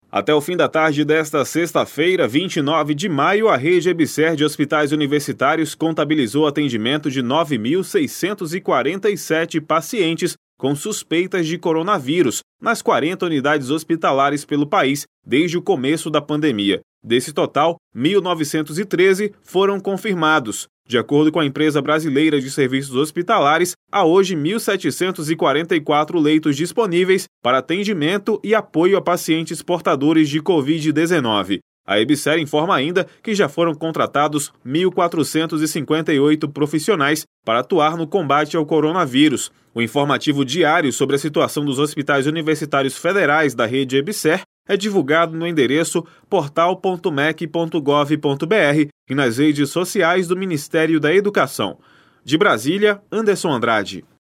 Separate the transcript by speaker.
Speaker 1: Até o fim da tarde desta sexta-feira, 29 de maio, a rede EBSER de hospitais universitários contabilizou atendimento de 9.647 pacientes com suspeitas de coronavírus nas 40 unidades hospitalares pelo país desde o começo da pandemia. Desse total, 1.913 foram confirmados. De acordo com a empresa brasileira de serviços hospitalares, há hoje 1.744 leitos disponíveis para atendimento e apoio a pacientes portadores de Covid-19. A EBSER informa ainda que já foram contratados 1.458 profissionais para atuar no combate ao coronavírus. O informativo diário sobre a situação dos hospitais universitários federais da rede EBSER é divulgado no endereço portal.mec.gov.br e nas redes sociais do Ministério da Educação. De Brasília, Anderson Andrade.